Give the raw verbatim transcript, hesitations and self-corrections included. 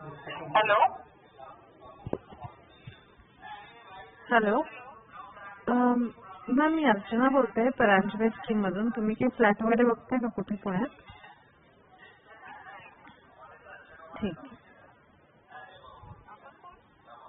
Hello hello ma'am मी अर्चना बोलते Paranjape scheme मधून. तुम्ही काही फ्लॅट वगैरे बघताय का कुठे पुण्यात? ठीक.